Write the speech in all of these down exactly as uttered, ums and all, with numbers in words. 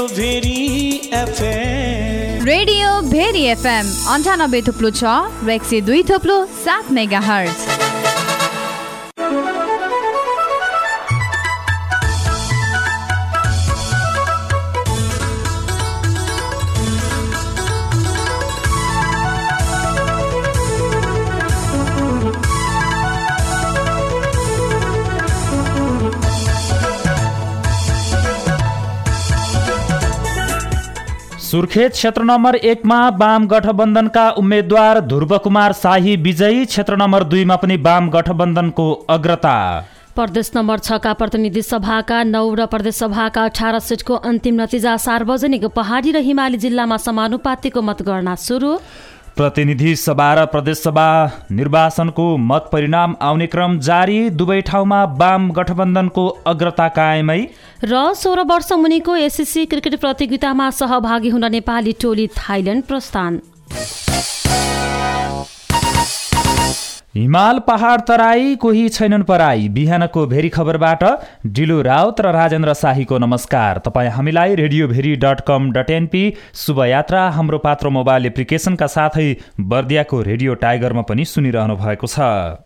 Very FM radio Bheri FM अन्ठानब्बे थुप्लो छ र एक सय दुई थुप्लो सात मेगा हर्ज। सुर्खेत क्षेत्र नम्बर एकमा वाम गठबन्धनका उम्मेद्वार ध्रुव कुमार शाही विजयी, क्षेत्र नम्बर दुईमा पनि वाम गठबन्धनको अग्रता। प्रदेश नम्बर छका प्रतिनिधि सभाका नौ र प्रदेश सभाका अठार सिटको अन्तिम नतिजा सार्वजनिक। पहाडी र हिमाली जिल्लामा समानुपातिको मतगणना सुरु। प्रतिनिधि सभा र प्रदेशसभा निर्वाचनको मत परिणाम आउने क्रम जारी। दुवै ठाउँमा वाम गठबन्धनको अग्रता कायमै। र सोह्र वर्ष मुनिको एसएससी क्रिकेट प्रतियोगितामा सहभागी हुन नेपाली टोली थाइल्याण्ड प्रस्थान। हिमाल पहाड तराई कोही छैनन् पराई। बिहानको भेरी खबरबाट डिलो राउत र राजेन्द्र शाहीको नमस्कार। तपाईँ हामीलाई radio Bheri dot com dot NP शुभयात्रा हाम्रो पात्र मोबाइल एप्लिकेसनका साथै बर्दियाको रेडियो टाइगरमा पनि सुनिरहनु भएको छ।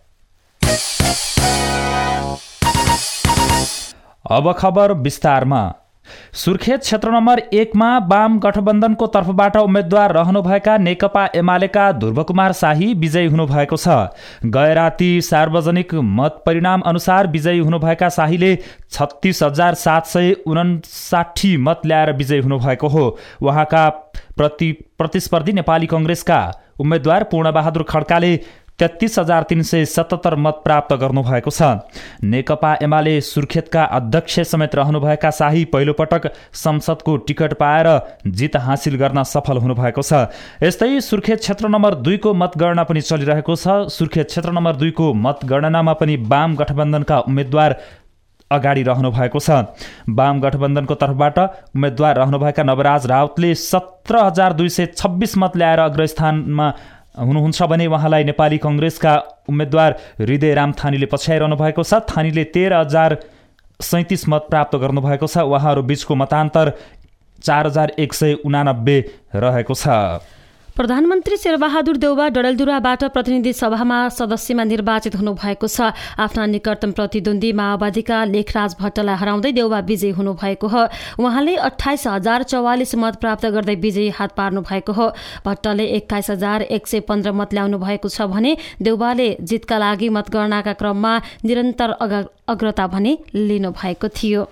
अब खबर विस्तारमा। सुर्खेत क्षेत्र नम्बर एकमा वाम गठबन्धनको तर्फबाट उम्मेद्वार रहनुभएका नेकपा एमालेका ध्रुव कुमार शाही विजयी हुनुभएको छ। गए राति सार्वजनिक मत परिणाम अनुसार विजयी हुनुभएका शाहीले छत्तीस हजार सात सय उनासाठी मत ल्याएर विजयी हुनुभएको हो। उहाँका प्रति प्रतिस्पर्धी नेपाली कङ्ग्रेसका उम्मेद्वार पूर्णबहादुर खड्काले तेत्तीस हजार तीन सय सतहत्तर मत प्राप्त गर्नुभएको छ। नेकपा एमाले सुर्खेतका अध्यक्ष समेत रहनुभएका शाही पहिलोपटक संसदको टिकट पाएर जित हासिल गर्न सफल हुनुभएको छ। यस्तै सुर्खेत क्षेत्र नम्बर दुईको मतगणना पनि चलिरहेको छ। सुर्खेत क्षेत्र नम्बर दुईको मतगणनामा पनि वाम गठबन्धनका उम्मेद्वार अगाडि रहनु भएको छ। वाम गठबन्धनको तर्फबाट उम्मेद्वार रहनुभएका नवराज राउतले सत्र हजार दुई सय छब्बिस मत ल्याएर अग्रस्थानमा हुनुहुन्छ भने उहाँलाई नेपाली कङ्ग्रेसका उम्मेद्वार हृदय राम थानीले पछ्याइरहनु भएको छ। थानीले तेह्र हजार सैँतिस मत प्राप्त गर्नुभएको छ। उहाँहरू बीचको मतान्तर चार हजार एक सय उनानब्बे रहेको छ। प्रधानमन्त्री शेरबहादुर देउवा डडेलधुराबाट प्रतिनिधि सभामा सदस्यमा निर्वाचित हुनुभएको छ। आफ्ना निकटतम प्रतिद्वन्दी माओवादीका लेखराज भट्टलाई हराउँदै देउवा विजयी हुनुभएको हो। उहाँले अठाइस हजार चौवालिस मत प्राप्त गर्दै विजयी हात पार्नु भएको हो। भट्टले एक्काइस हजार एक सय पन्ध्र मत ल्याउनु भएको छ भने देउवाले जितका लागि मतगणनाका क्रममा निरन्तर अग्रता भने लिनु भएको थियो।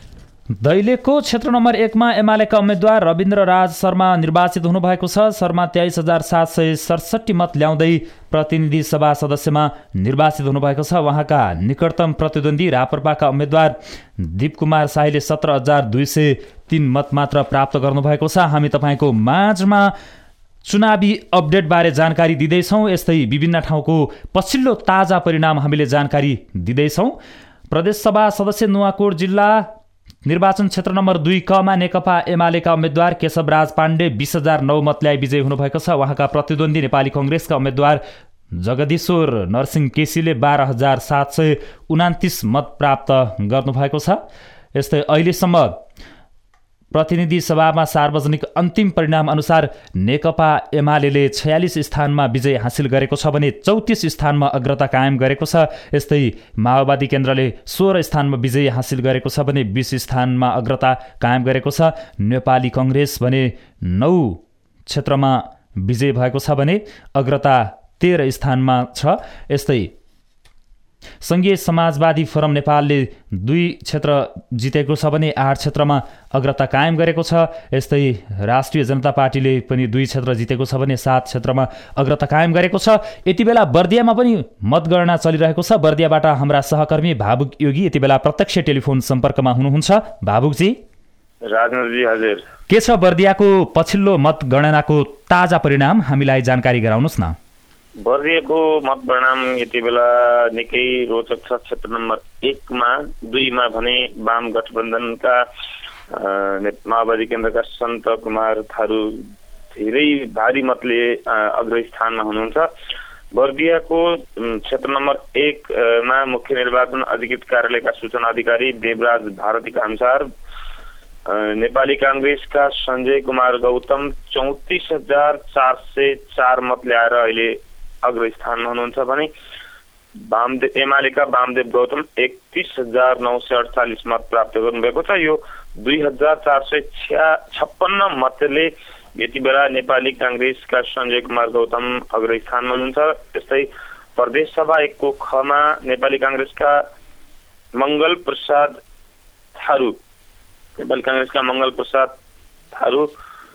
दैलेखको क्षेत्र नम्बर एकमा एमालेका उम्मेद्वार रविन्द्र राज शर्मा निर्वाचित हुनुभएको छ। शर्मा तेइस हजार सात सय सडसठी मत ल्याउँदै प्रतिनिधि सभा सदस्यमा निर्वाचित हुनुभएको छ। उहाँका निकटतम प्रतिद्वन्दी राप्रपाका उम्मेद्वार दीप कुमार शाहीले सत्र हजार दुई सय तीन मत मात्र प्राप्त गर्नुभएको छ। हामी तपाईँको माझमा चुनावी अपडेटबारे जानकारी दिँदैछौँ। यस्तै विभिन्न ठाउँको पछिल्लो ताजा परिणाम हामीले जानकारी दिँदैछौँ। प्रदेशसभा सदस्य नुवाकोट जिल्ला निर्वाचन क्षेत्र नम्बर दुई कमा नेकपा एमालेका उम्मेद्वार केशवराज पाण्डे बीस हजार नौ मत ल्याई विजयी हुनुभएको छ। उहाँका प्रतिद्वन्दी नेपाली कङ्ग्रेसका उम्मेद्वार जगदीश्वर नरसिंह केसीले बाह्र हजार सात सय उनातिस मत प्राप्त गर्नुभएको छ। यस्तै अहिलेसम्म प्रतिनिधि सभामा सार्वजनिक अन्तिम परिणाम अनुसार नेकपा एमाले छयालिस स्थानमा विजय हासिल गरेको छ भने चौतिस स्थानमा अग्रता कायम गरेको छ। यस्तै माओवादी केन्द्रले सोह्र स्थानमा विजय हासिल गरेको छ भने बीस स्थानमा अग्रता कायम गरेको छ। नेपाली कङ्ग्रेस भने नौ क्षेत्रमा विजय भएको छ भने अग्रता तेह्र स्थानमा छ। यस्तै सङ्घीय समाजवादी फोरम नेपालले दुई क्षेत्र जितेको छ भने आठ क्षेत्रमा अग्रता कायम गरेको छ। यस्तै राष्ट्रिय जनता पार्टीले पनि दुई क्षेत्र जितेको छ भने सात क्षेत्रमा अग्रता कायम गरेको छ। यति बेला बर्दियामा पनि मतगणना चलिरहेको छ। बर्दियाबाट हाम्रा सहकर्मी भावुक योगी यति बेला प्रत्यक्ष टेलिफोन सम्पर्कमा हुनुहुन्छ। भावुकजी राजनजी हजुर के छ बर्दियाको पछिल्लो मतगणनाको ताजा परिणाम हामीलाई जानकारी गराउनुहोस् न। बर्दियाको मतपरिणाम यति बेला निकै रोचक छ। क्षेत्र नम्बर एकमा दुईमा भने वाम गठबन्धनका माओवादी केन्द्रका सन्त कुमार थारू धेरै भारी मतले अग्रस्थानमा हुनुहुन्छ। बर्दियाको क्षेत्र नम्बर एकमा मुख्य निर्वाचन अधिकृत कार्यालयका सूचना अधिकारी देवराज भारतीका अनुसार नेपाली काङ्ग्रेसका सञ्जय कुमार गौतम चौतिस हजार चार सय चार मत ल्याएर अहिले अग्रस्थानमा हुनुहुन्छ भने वामदेव एमालेका वामदेव गौतम एकतिस हजार नौ सय अडचालिस मत प्राप्त गर्नुभएको छ। यो दुई हजार चार सय छप्पन्न मतले यति बेला नेपाली काङ्ग्रेसका सञ्जय कुमार गौतम अग्रस्थानमा हुनुहुन्छ। त्यस्तै प्रदेश सभा एकको खमा नेपाली काङ्ग्रेसका मङ्गल प्रसाद थारू नेपाली काङ्ग्रेसका मङ्गल प्रसाद थारू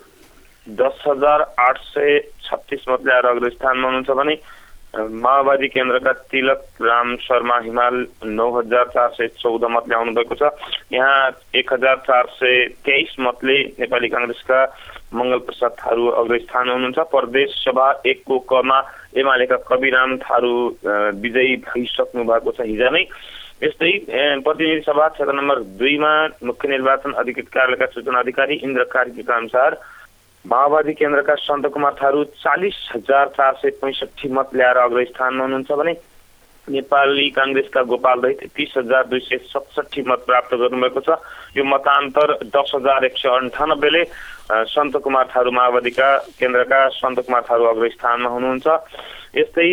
दस हजार आठ सय छत्तिस मत ल्याएर अग्रस्थानमा हुनुहुन्छ भने माओवादी केन्द्रका तिलक राम शर्मा हिमाल नौ हजार चार सय चौध मत ल्याउनु भएको छ। यहाँ एक हजार चार सय तेइस मतले नेपाली काङ्ग्रेसका मङ्गल प्रसाद थारू अग्रस्थानमा हुनुहुन्छ। प्रदेश सभा एकको कमा एमालेका कविराम थारू विजयी भइसक्नु भएको छ हिजो नै। यस्तै प्रतिनिधि सभा क्षेत्र नम्बर दुईमा मुख्य निर्वाचन अधिकृत कार्यालयका सूचना अधिकारी इन्द्र कार्कीका अनुसार माओवादी केन्द्रका सन्त कुमार थारू चालिस हजार चार सय पैँसठी मत ल्याएर अग्रस्थानमा हुनुहुन्छ भने नेपाली काङ्ग्रेसका गोपाल दैत तीस हजार दुई सय सतसठी मत प्राप्त गर्नुभएको छ। यो मतान्तर दस हजार एक सय अन्ठानब्बेले सन्त कुमार थारू माओवादीका केन्द्रका सन्त कुमार थारू अग्रस्थानमा हुनुहुन्छ। यस्तै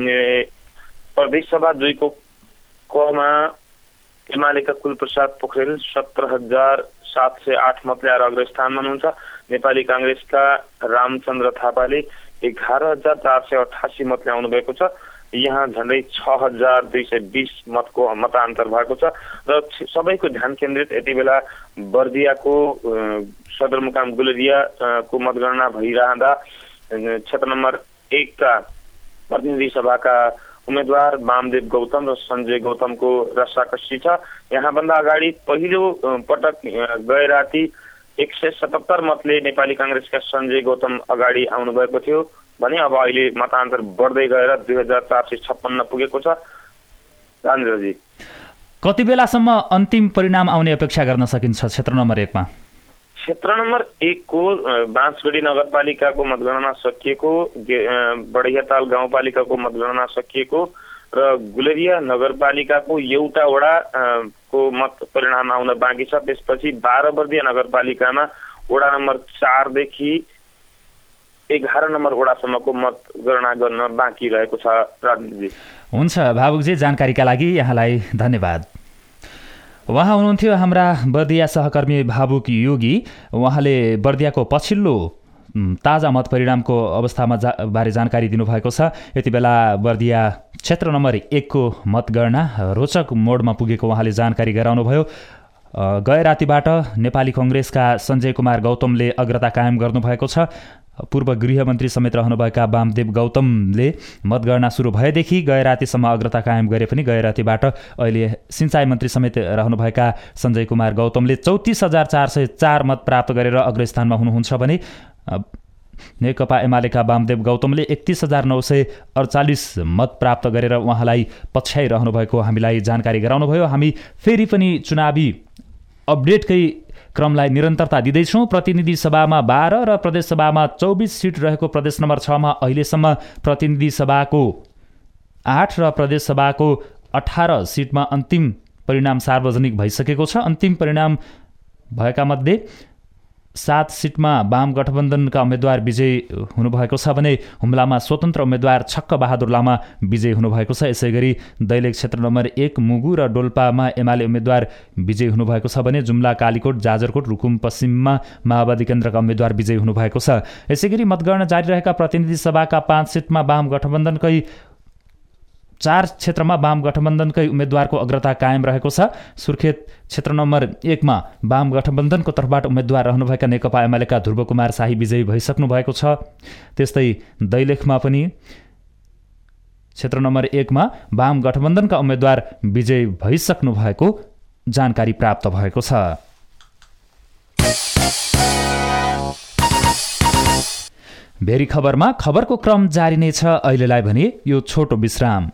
प्रदेश सभा दुईको कमा एमालेका कुलप्रसाद पोखरेल सत्र हजार सात सय आठ मत ल्याएर अग्रस्थानमा हुनुहुन्छ। नेपाली काङ्ग्रेसका रामचन्द्र थापाले एघार हजार चार सय अठासी मत ल्याउनु भएको छ। यहाँ झन्डै छ हजार दुई सय बिस मतको मतान्तर भएको छ र सबैको ध्यान केन्द्रित यति बेला बर्दियाको सदरमुकाम गुलेरियाको मतगणना भइरहँदा क्षेत्र नम्बर एकका प्रतिनिधि सभाका उम्मेद्वार वामदेव गौतम र सञ्जय गौतमको रस्साकस्सी छ। यहाँभन्दा अगाडि पहिलो पटक गए राति एक सय सतहत्तर मतले नेपाली काङ्ग्रेसका सञ्जय गौतम अगाडि आउनुभएको थियो भने अब अहिले मतान्तर बढ्दै गएर दुई हजार चार सय छप्पन्न पुगेको छ। राजेन्द्रजी, कति बेलासम्म अन्तिम परिणाम आउने अपेक्षा गर्न सकिन्छ क्षेत्र नम्बर एकमा? क्षेत्र नम्बर एकको बाँसगढी नगरपालिकाको मतगणना सकिएको, बढैयाताल गाउँपालिकाको मतगणना सकिएको र गुलेरिया नगरपालिकाको एउटा वडा को मत परिणाम आउन बाँकी छ। त्यसपछि बाह्र बर्दिया नगरपालिकामा वडा नम्बर चारदेखि एघार नम्बर वडासम्मको मतगणना गर्न बाँकी रहेको छ। राजनीति हुन्छ भावुकजी, जानकारीका लागि यहाँलाई धन्यवाद। उहाँ हुनुहुन्थ्यो हाम्रा बर्दिया सहकर्मी भावुक योगी। उहाँले बर्दियाको पछिल्लो ताजा मत परिणामको अवस्थामा जा बारे जानकारी दिनुभएको छ। यति बेला बर्दिया क्षेत्र नम्बर एकको मतगणना रोचक मोडमा पुगेको उहाँले जानकारी गराउनुभयो। गए रातिबाट नेपाली कङ्ग्रेसका सञ्जय कुमार गौतमले अग्रता कायम गर्नुभएको छ। पूर्व गृहमन्त्री समेत रहनुभएका वामदेव गौतमले मतगणना सुरु भएदेखि गए रातिसम्म अग्रता कायम गरे पनि गए रातिबाट अहिले सिँचाइ मन्त्री समेत रहनुभएका सञ्जय कुमार गौतमले चौतिस हजार चार सय चार मत प्राप्त गरेर अग्रस्थानमा हुनुहुन्छ भने नेकपा एमालेका वामदेव गौतमले एकतिस हजार नौ सय अडचालिस मत प्राप्त गरेर उहाँलाई पछ्याइरहनु भएको हामीलाई जानकारी गराउनुभयो। हामी फेरि पनि चुनावी अपडेटकै क्रमलाई निरन्तरता दिँदैछौँ। प्रतिनिधि सभामा बाह्र र प्रदेश सभामा चौबिस सिट रहेको प्रदेश नम्बर छमा अहिलेसम्म प्रतिनिधि सभाको आठ र प्रदेश सभाको अठार सिटमा अन्तिम परिणाम सार्वजनिक भइसकेको छ। अन्तिम परिणाम भएका मध्ये सात सिटमा वाम गठबन्धनका उम्मेद्वार विजयी हुनुभएको छ भने हुम्लामा स्वतन्त्र उम्मेद्वार छक्क बहादुर लामा विजयी हुनुभएको छ। यसै गरी दैलेख क्षेत्र नम्बर एक मुगु र डोल्पामा एमाले उम्मेद्वार विजयी हुनुभएको छ भने जुम्ला, कालीकोट, जाजरकोट, रुकुम पश्चिममा माओवादी केन्द्रका उम्मेद्वार विजयी हुनुभएको छ। यसै गरी मतगणना जारी रहेका प्रतिनिधि सभाका पाँच सिटमा वाम गठबन्धनकै चार क्षेत्रमा वाम गठबन्धनकै उम्मेद्वारको अग्रता कायम रहेको छ। सुर्खेत क्षेत्र नम्बर एकमा वाम गठबन्धनको तर्फबाट उम्मेद्वार रहनुभएका नेकपा एमालेका ध्रुव कुमार शाही विजयी भइसक्नु भएको छ। त्यस्तै दैलेखमा पनि क्षेत्र नम्बर एकमा वाम गठबन्धनका उम्मेद्वार विजयी भइसक्नु भएको जानकारी प्राप्त भएको छ। भेरी खबरमा खबरको क्रम जारी नै छ। अहिलेलाई भने यो छोटो विश्राम।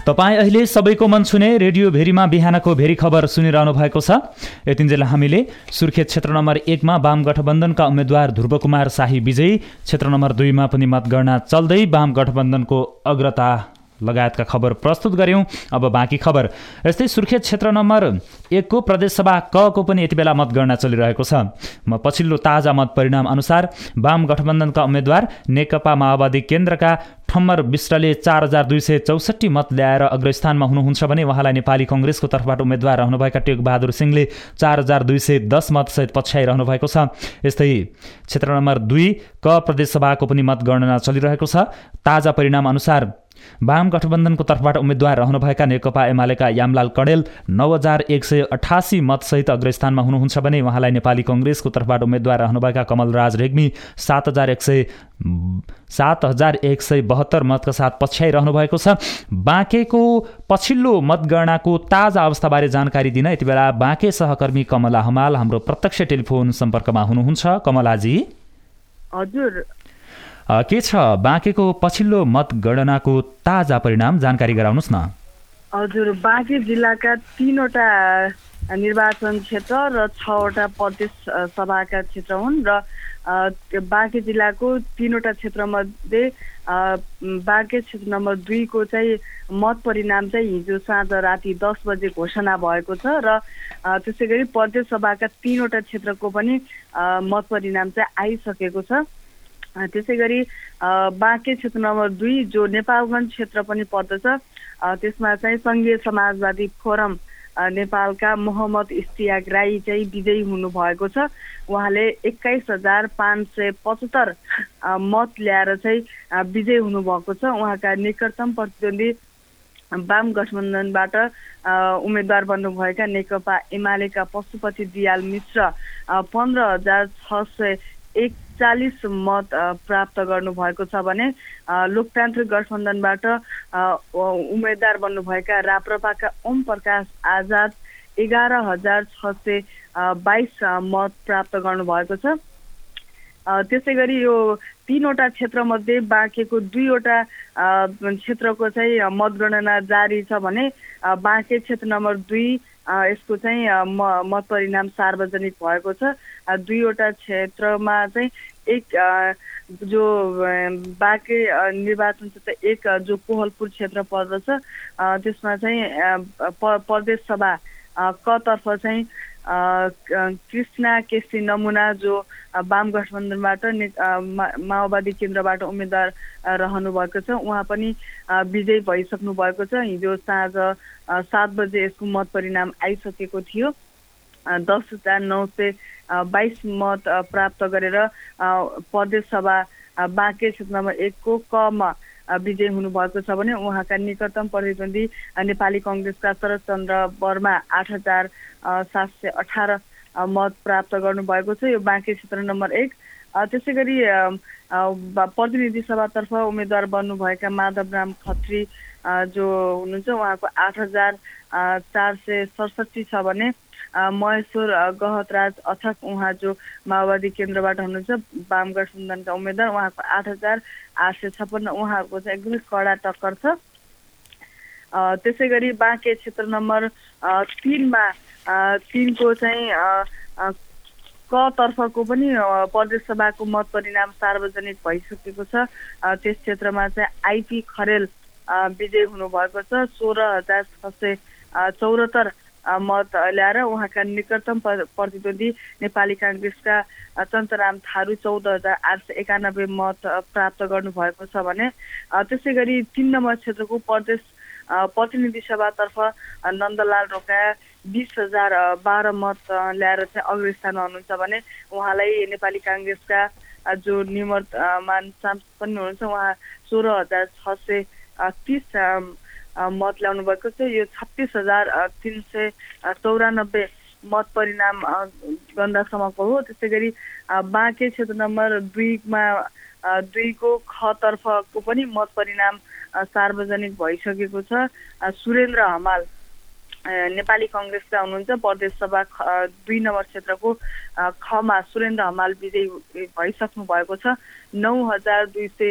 तपाईँ अहिले सबैको मन छुने रेडियो भेरीमा बिहानको भेरी खबर सुनिरहनु भएको छ। यतिन्जेल हामीले सुर्खेत क्षेत्र नम्बर एकमा वाम गठबन्धनका उम्मेद्वार ध्रुवकुमार शाही विजयी, क्षेत्र नम्बर दुईमा पनि मतगणना चल्दै वाम गठबन्धनको अग्रता लगायतका खबर प्रस्तुत गर्यौं। अब बाँकी खबर। यस्तै सुर्खेत क्षेत्र नम्बर एकको प्रदेशसभा कको पनि यति बेला मतगणना चलिरहेको छ। म पछिल्लो ताजा मत परिणाम अनुसार वाम गठबन्धनका उम्मेद्वार नेकपा माओवादी केन्द्रका ठम्मर विष्टले चार हजार दुई सय चौसठी मत ल्याएर अग्रस्थानमा हुनुहुन्छ भने उहाँलाई नेपाली कङ्ग्रेसको तर्फबाट उम्मेद्वार रहनुभएका टेकबहादुर सिंहले चार हजार दुई सय दस मतसहित पछ्याइरहनु भएको छ। यस्तै क्षेत्र नम्बर दुई क प्रदेशसभाको पनि मतगणना चलिरहेको छ। ताजा परिणाम अनुसार वाम गठबन्धनको तर्फबाट उम्मेद्वार रहनुभएका नेकपा एमालेका यामलाल कडेल नौ हजार एक सय अठासी मतसहित अग्रस्थानमा हुनुहुन्छ भने उहाँलाई नेपाली कङ्ग्रेसको तर्फबाट उम्मेद्वार रहनुभएका कमलराज रेग्मी सात हजार एक सय सात हजार एक सय बहत्तर मतका साथ पछ्याइरहनु भएको छ। बाँकेको पछिल्लो मतगणनाको ताजा अवस्थाबारे जानकारी दिन यति बेला बाँके सहकर्मी कमला हमाल हाम्रो प्रत्यक्ष टेलिफोन सम्पर्कमा हुनुहुन्छ। कमलाजी, हजुर के छ बाँकेको पछिल्लो मतगणनाको ताजा परिणाम, जानकारी गराउनुहोस् न। हजुर, बाँके जिल्लाका तीनवटा निर्वाचन क्षेत्र र छवटा प्रदेश सभाका क्षेत्र हुन् र बाँके जिल्लाको तीनवटा क्षेत्रमध्ये बाँके क्षेत्र नम्बर दुईको चाहिँ मत परिणाम चाहिँ हिजो साँझ राति दस बजे घोषणा भएको छ र त्यसै गरी प्रदेश सभाका तीनवटा क्षेत्रको पनि मत परिणाम चाहिँ आइसकेको छ। त्यसै गरी बाँके क्षेत्र नम्बर दुई जो नेपालगञ्ज क्षेत्र पनि पर्दछ, त्यसमा चाहिँ सङ्घीय समाजवादी फोरम नेपालका मोहम्मद इस्तियाक राई चाहिँ विजयी हुनुभएको छ। उहाँले एक्काइस हजार पाँच सय पचहत्तर मत ल्याएर चाहिँ विजयी हुनुभएको छ। उहाँका निकटतम प्रतिद्वन्दी वाम गठबन्धनबाट उम्मेद्वार बन्नुभएका नेकपा एमालेका पशुपति दियाल मिश्र पन्ध्र हजार छ सय एकचालिस मत प्राप्त गर्नुभएको छ भने लोकतान्त्रिक गठबन्धनबाट उम्मेद्वार बन्नुभएका राप्रपाका ओम प्रकाश आजाद एघार हजार छ सय बाइस मत प्राप्त गर्नुभएको छ। त्यसै गरी यो तीनवटा क्षेत्रमध्ये बाँकेको दुईवटा क्षेत्रको चाहिँ मतगणना जारी छ भने बाँके क्षेत्र नम्बर दुई यसको चाहिँ मत परिणाम सार्वजनिक भएको छ। दुईवटा क्षेत्रमा चाहिँ एक जो बाँके निर्वाचन क्षेत्र एक जो कोहलपुर क्षेत्र पर्दछ, त्यसमा चाहिँ प्रदेश सभा कतर्फ चाहिँ कृष्णा केसी नमुना जो वाम गठबन्धनबाट माओवादी केन्द्रबाट उम्मेद्वार रहनु भएको छ, उहाँ पनि विजयी भइसक्नु भएको छ। हिजो साँझ सात बजे यसको मत परिणाम आइसकेको थियो। दस हजार नौ सय बाइस मत प्राप्त गरेर प्रदेश सभा बाँके क्षेत्र नम्बर एकको कमा विजयी हुनुभएको छ भने उहाँका निकटतम प्रतिद्वन्दी नेपाली कङ्ग्रेसका शरदचन्द्र वर्मा आठ हजार सात सय अठार मत प्राप्त गर्नुभएको छ। यो बाँके क्षेत्र नम्बर एक। त्यसै गरी प्रतिनिधि सभातर्फ उम्मेद्वार बन्नुभएका माधवराम खत्री जो हुनुहुन्छ उहाँको आठ हजार चार सय सडसठी छ भने महेश्वर गहतराज अथक उहाँ जो माओवादी केन्द्रबाट हुनुहुन्छ वाम गठबन्धनका उम्मेद्वार, उहाँको आठ हजार आठ सय छप्पन्न उहाँहरूको चाहिँ एकदमै कडा टक्कर छ। त्यसै गरी बाँके क्षेत्र नम्बर तिनमा तिनको चाहिँ क तर्फको पनि प्रदेश सभाको मत परिणाम सार्वजनिक भइसकेको छ। त्यस क्षेत्रमा चाहिँ आइपी खरेल विजयी हुनुभएको छ। सोह्र हजार छ सय चौरात्तर मत ल्याएर उहाँका निकटतम प्रतिद्वन्दी नेपाली काङ्ग्रेसका चन्तराम थारू चौध हजार आठ सय एकानब्बे मत प्राप्त गर्नुभएको छ भने त्यसै गरी तीन नम्बर क्षेत्रको प्रदेश प्रतिनिधि सभातर्फ नन्दलाल रोका बिस हजार बाह्र मत ल्याएर चाहिँ अग्रस्थानमा हुनुहुन्छ भने उहाँलाई नेपाली काङ्ग्रेसका जो निमर्तमान सांसद पनि हुनुहुन्छ उहाँ सोह्र हजार छ सय तिस मत ल्याउनु भएको छ। यो छत्तिस हजार तिन सय चौरानब्बे मत परिणाम गन्दासम्मको हो। त्यसै गरी बाँके क्षेत्र नम्बर दुईमा दुईको खतर्फको पनि मत परिणाम सार्वजनिक भइसकेको छ। सुरेन्द्र हमाल नेपाली कङ्ग्रेसका हुनुहुन्छ, प्रदेश सभा दुई नम्बर क्षेत्रको खमा सुरेन्द्र हमाल विजयी भइसक्नु भएको छ। नौ हजार दुई सय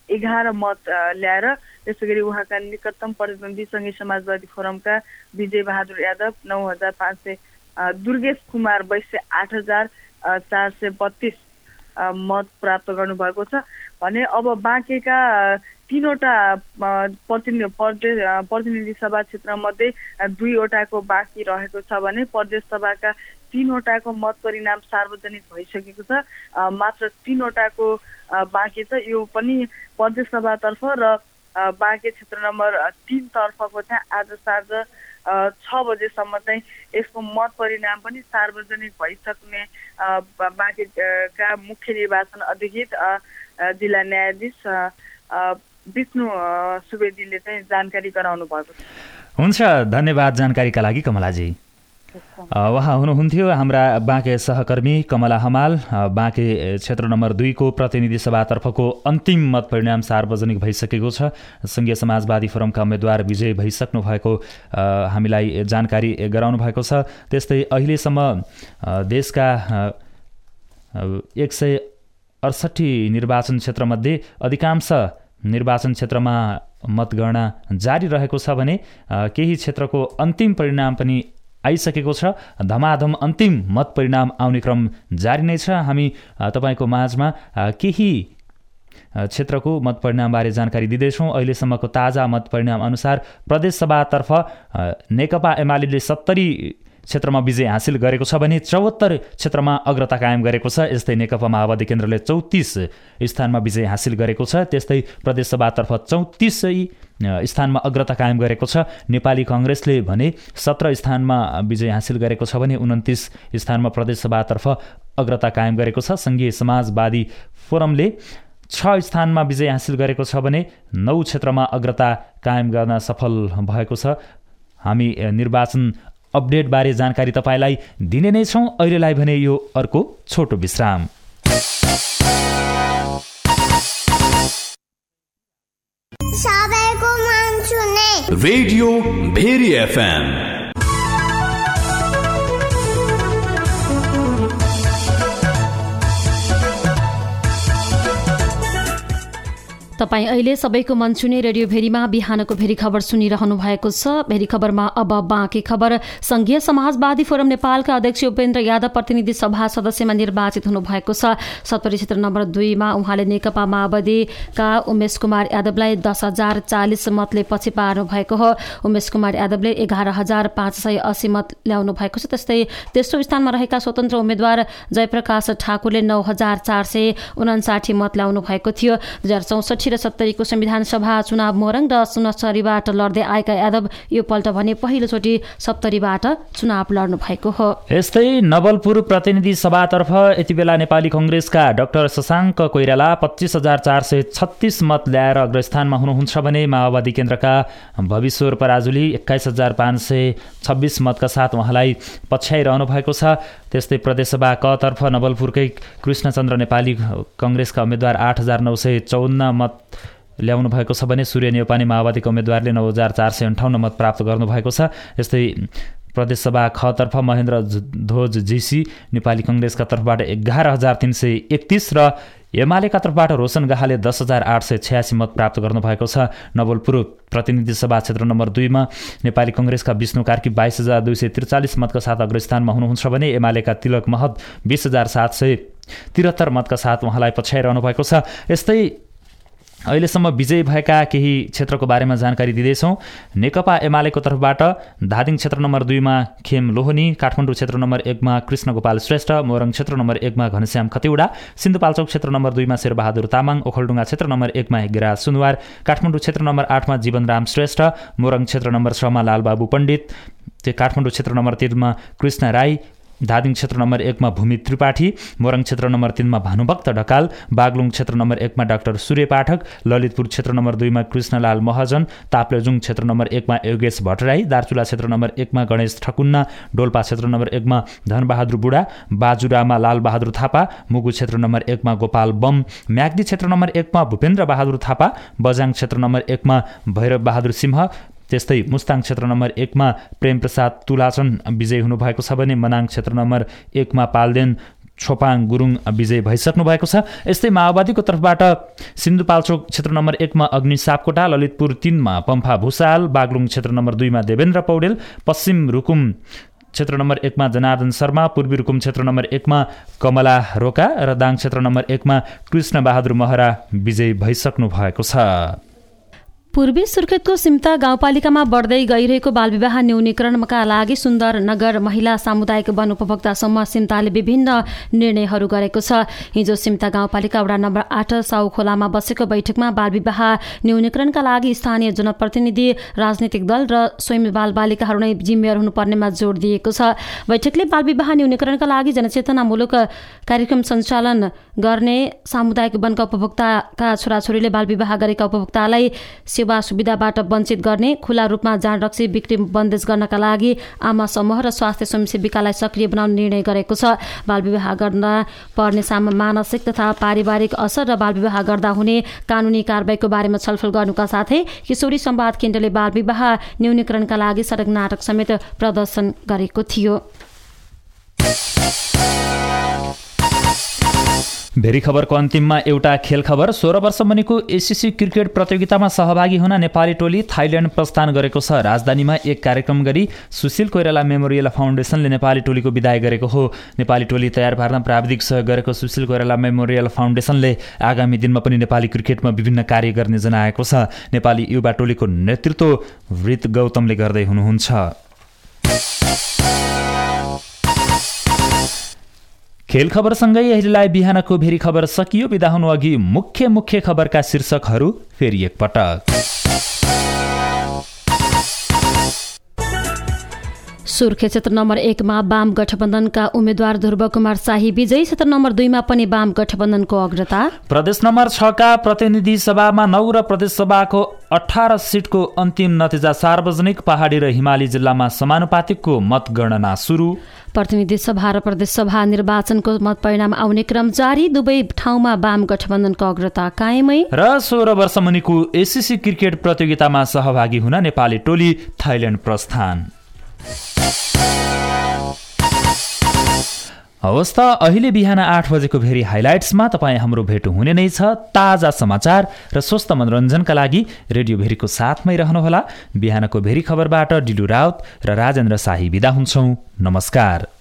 एघार मत ल्याएर त्यसै गरी उहाँका निकटतम प्रतिद्वन्दी सङ्घीय समाजवादी फोरमका विजय बहादुर यादव नौ हजार पाँच सय दुर्गेश कुमार वैश्य आठ हजार चार सय बत्तिस मत प्राप्त गर्नुभएको छ भने अब बाँकेका तीनवटा प्रतिनिधि प्रतिनिधि सभा क्षेत्रमध्ये दुईवटाको बाँकी रहेको छ भने प्रदेश सभाका तीनवटाको मत परिणाम सार्वजनिक भइसकेको छ। मात्र तीनवटाको बाँकी छ। यो पनि प्रदेश सभातर्फ र बाँके क्षेत्र नम्बर तीन तर्फको चाहिँ आज साँझ छ बजेसम्म चाहिँ यसको मत परिणाम पनि सार्वजनिक भइसक्ने बाँकेका मुख्य निर्वाचन अधिकृत जिल्ला न्यायाधीश विष्णु सुवेदीले चाहिँ जानकारी गराउनु भएको छ। हुन्छ, धन्यवाद जानकारीका लागि कमलाजी। उहाँ हुनुहुन्थ्यो हाम्रा बाँके सहकर्मी कमला हमाल। बाँके क्षेत्र नम्बर दुईको प्रतिनिधि सभातर्फको अन्तिम मत परिणाम सार्वजनिक भइसकेको छ। सङ्घीय समाजवादी फोरमका उम्मेद्वार विजय भइसक्नु भएको हामीलाई जानकारी गराउनु भएको छ। त्यस्तै अहिलेसम्म देशका एक सय अडसट्ठी निर्वाचन क्षेत्रमध्ये अधिकांश निर्वाचन क्षेत्रमा मतगणना जारी रहेको छ भने केही क्षेत्रको अन्तिम परिणाम पनि आइसकेको छ। धमाधम अन्तिम मत परिणाम आउने क्रम जारी नै छ। हामी तपाईँको माझमा केही क्षेत्रको मत परिणामबारे जानकारी दिँदैछौँ। अहिलेसम्मको ताजा मत परिणाम अनुसार प्रदेश सभातर्फ नेकपा एमाले सत्तरी क्षेत्रमा विजय हासिल गरेको छ भने चौहत्तर क्षेत्रमा अग्रता कायम गरेको छ। यस्तै नेकपा माओवादी केन्द्रले चौतिस स्थानमा विजय हासिल गरेको छ। त्यस्तै प्रदेश सभातर्फ चौतिसै स्थानमा अग्रता कायम गरेको छ। नेपाली कङ्ग्रेसले भने सत्र स्थानमा विजय हासिल गरेको छ भने उन्तिस स्थानमा प्रदेश सभातर्फ अग्रता कायम गरेको छ। सङ्घीय समाजवादी फोरमले छ स्थानमा विजय हासिल गरेको छ भने नौ क्षेत्रमा अग्रता कायम गर्न सफल भएको छ। हामी निर्वाचन अपडेटबारे जानकारी तपाईँलाई दिने नै छौँ। अहिलेलाई भने यो अर्को छोटो विश्राम। सबैको मन सुने रेडियो भेरी एफएम। तपाईँ अहिले सबैको मन छुने रेडियो भेरीमा बिहानको भेरी खबर सुनिरहनु भएको छ। भेरी खबरमा अब बाँकी खबर। संघीय समाजवादी फोरम नेपालका अध्यक्ष उपेन्द्र यादव प्रतिनिधि सभा सदस्यमा निर्वाचित हुनुभएको छ। सत्तरी क्षेत्र नम्बर दुईमा उहाँले नेकपा माओवादीका उमेश कुमार यादवलाई दस हजार चालिस मतले पछि पार्नु भएको हो। उमेश कुमार यादवले एघार हजार पाँच सय अस्सी मत ल्याउनु भएको छ। त्यस्तै तेस्रो स्थानमा रहेका स्वतन्त्र उम्मेद्वार जयप्रकाश ठाकुरले नौ हजार चार सय उनासाठी मत ल्याउनु भएको थियो। दुई हजार चौसठी र सत्तरीको संविधान सभा चुनाव मोरङ र सुनसरीबाट लड्दै आएका यादव यो पल्ट भने पहिलोचोटि सत्तरीबाट चुनाव लड्नु भएको हो। यस्तै नवलपुर प्रतिनिधि सभातर्फ यति बेला नेपाली कङ्ग्रेसका डाक्टर शशाङ्क कोइराला पच्चिस हजार चार सय छत्तिस मत ल्याएर अग्रस्थानमा हुनुहुन्छ भने माओवादी केन्द्रका भविश्वर पराजुली एक्काइस हजार पाँच सय छब्बिस मतका साथ उहाँलाई पछ्याइरहनु भएको छ। त्यस्तै प्रदेशसभा कतर्फ नवलपुरकै कृष्णचन्द्र नेपाली कङ्ग्रेसका उम्मेद्वार आठ हजार नौ सय चौन्न मत ल्याउनु भएको छ भने सूर्य नेउपाने माओवादीका उम्मेद्वारले नौ हजार चार सय अन्ठाउन्न मत प्राप्त गर्नुभएको छ। यस्तै प्रदेशसभा खतर्फ महेन्द्र ध्वज जीसी नेपाली कङ्ग्रेसका तर्फबाट एघार हजार तिन सय एकतिस र एमालेका तर्फबाट रोशन गाहाले दस हजार आठ सय छयासी मत प्राप्त गर्नुभएको छ। नवलपुर प्रतिनिधि सभा क्षेत्र नम्बर दुईमा नेपाली कङ्ग्रेसका विष्णु कार्की बाइस हजार दुई सय त्रिचालिस मतका साथ अग्रस्थानमा हुनुहुन्छ भने एमालेका तिलक महत बिस हजार सात सय त्रिहत्तर मतका साथ उहाँलाई पछ्याइरहनु भएको छ। यस्तै अहिलेसम्म विजयी भएका केही क्षेत्रको बारेमा जानकारी दिँदैछौँ। नेकपा एमालेको तर्फबाट धादिङ क्षेत्र नम्बर दुईमा खेम लोहनी, काठमाडौँ क्षेत्र नम्बर एकमा कृष्ण गोपाल श्रेष्ठ, मोरङ क्षेत्र नम्बर एकमा घनश्याम खतिवडा, सिन्धुपाल्चोक क्षेत्र नम्बर दुईमा शेरबहादुर तामाङ, ओखलढुङ्गा क्षेत्र नम्बर एकमा हेगराज सुनवार, काठमाडौँ क्षेत्र नम्बर आठमा जीवनराम श्रेष्ठ, मोरङ क्षेत्र नम्बर छमा लालबाबु पण्डित, काठमाडौँ क्षेत्र नम्बर तिनमा कृष्ण राई, धादिङ क्षेत्र नम्बर एकमा भूमि त्रिपाठी, मोरङ क्षेत्र नम्बर तिनमा भानुभक्त ढकाल, बागलुङ क्षेत्र नम्बर एकमा डाक्टर सूर्य पाठक, ललितपुर क्षेत्र नम्बर दुईमा कृष्णलाल महजन, ताप्लेजुङ क्षेत्र नम्बर एकमा योगेश भट्टराई, दार्चुला क्षेत्र नम्बर एकमा गणेश ठकुन्ना, डोल्पा क्षेत्र नम्बर एकमा धनबहादुर बुढा, बाजुरामा लालबहादुर थापा, मुगु क्षेत्र नम्बर एकमा गोपाल बम, म्याग्दी क्षेत्र नम्बर एकमा भूपेन्द्र बहादुर थापा, बजाङ क्षेत्र नम्बर एकमा भैरव बहादुर सिंह, त्यस्तै मुस्ताङ क्षेत्र नम्बर एकमा प्रेमप्रसाद तुलाचन विजयी हुनुभएको छ भने मनाङ क्षेत्र नम्बर एकमा पाल्देन छोपाङ गुरुङ विजय भइसक्नु भएको छ। यस्तै माओवादीको तर्फबाट सिन्धुपाल्चोक क्षेत्र नम्बर एकमा अग्नि सापकोटा, ललितपुर तीनमा पम्फा भूषाल, बागलुङ क्षेत्र नम्बर दुईमा देवेन्द्र पौडेल, पश्चिम रुकुम क्षेत्र नम्बर एकमा जनार्दन शर्मा, पूर्वी रुकुम क्षेत्र नम्बर एकमा कमला रोका र दाङ क्षेत्र नम्बर एकमा कृष्ण बहादुर महरा विजयी भइसक्नु भएको छ। पूर्वी सुर्खेतको सिम्ता गाउँपालिकामा बढ्दै गइरहेको बालविवाह न्यूनीकरणका लागि सुन्दर नगर महिला सामुदायिक वन उपभोक्ता समूह सिम्ताले विभिन्न निर्णयहरू गरेको छ। हिजो सिम्ता गाउँपालिका वडा नम्बर आठ साउखोलामा बसेको बैठकमा बालविवाह न्यूनीकरणका लागि स्थानीय जनप्रतिनिधि, राजनीतिक दल र स्वयं बालबालिकाहरू नै जिम्मेवार हुनुपर्नेमा जोड दिएको छ। बैठकले बालविवाह न्यूनीकरणका लागि जनचेतनामूलक कार्यक्रम सञ्चालन गर्ने, सामुदायिक वनका उपभोक्ताका छोराछोरीले बालविवाह गरेका उपभोक्तालाई सेवा सुविधाबाट वञ्चित गर्ने, खुला रूपमा जाँड रक्सी बिक्री बन्देज गर्नका लागि आमा समूह र स्वास्थ्य स्वयंसेविकालाई सक्रिय बनाउने निर्णय गरेको छ। बालविवाह गर्न पर्ने मानसिक तथा पारिवारिक असर र बालविवाह गर्दा हुने कानुनी कारबाहीको बारेमा छलफल गर्नुका साथै किशोरी संवाद केन्द्रले बालविवाह न्यूनीकरणका लागि सडक नाटक समेत प्रदर्शन गरेको थियो। भेरी खबरको अन्तिममा एउटा खेल खबर। सोह्र वर्ष मुनिको एसिसी क्रिकेट प्रतियोगितामा सहभागी हुन नेपाली टोली थाइल्याण्ड प्रस्थान गरेको छ। राजधानीमा एक कार्यक्रम गरी सुशील कोइराला मेमोरियल फाउन्डेसनले नेपाली टोलीको विदाय गरेको हो। नेपाली टोली तयार पार्न प्राविधिक सहयोग गरेको सुशील कोइराला मेमोरियल फाउन्डेसनले आगामी दिनमा पनि नेपाली क्रिकेटमा विभिन्न कार्य गर्ने जनाएको छ। नेपाली युवा टोलीको नेतृत्व वृत गौतमले गर्दै हुनुहुन्छ। खेल खबरसँगै अहिलेलाई बिहानको भेरी खबर सकियो। बिदा हुनु अघि मुख्य मुख्य खबरका शीर्षकहरू फेरि एकपटक। सुर्खेत क्षेत्र नम्बर एकमा वाम गठबन्धनका उम्मेद्वार ध्रुव कुमार शाही विजयी, क्षेत्र नम्बर दुईमा पनि वाम गठबन्धनको अग्रता। प्रदेश नम्बर छका प्रतिनिधि सभामा नौ र प्रदेश सभाको अठार सिटको अन्तिम नतिजा सार्वजनिक। पहाडी र हिमाली जिल्लामा समानुपातिकको मतगणना सुरु। प्रतिनिधि सभा र प्रदेश सभा निर्वाचनको मत परिणाम आउने क्रम जारी। दुवै ठाउँमा वाम गठबन्धनको अग्रता कायमै। र सोह्र वर्ष मुनिको एसिसी क्रिकेट प्रतियोगितामा सहभागी हुन नेपाली टोली थाइल्याण्ड प्रस्थान। हवस् त, अहिले बिहान आठ बजेको भेरी हाइलाइट्समा तपाईँ हाम्रो भेट हुने नै छ। ताजा समाचार र स्वस्थ मनोरञ्जनका लागि रेडियो भेरीको साथमै रहनुहोला। बिहानको भेरी खबरबाट डिलु राउत र राजेन्द्र शाही बिदा हुन्छौँ। नमस्कार।